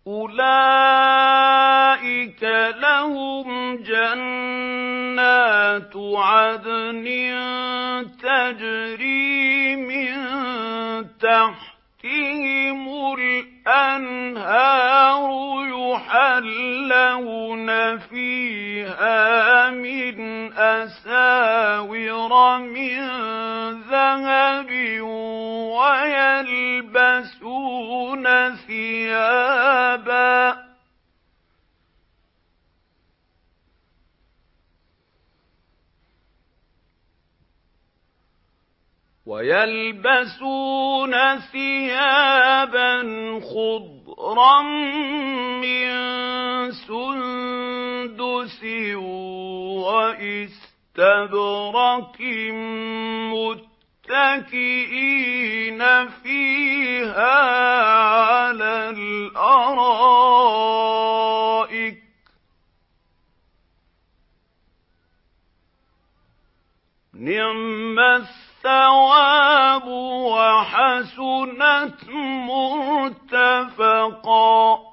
أولئك لهم جنات عدن تجري من تحتهم الأنهار يحلون فيها من أساور من ذهب ويلبسون ثيابا خضرا من سندس وإستبرق متكئين فيها على الأرائك نعم الثواب وحسنت مرتفقا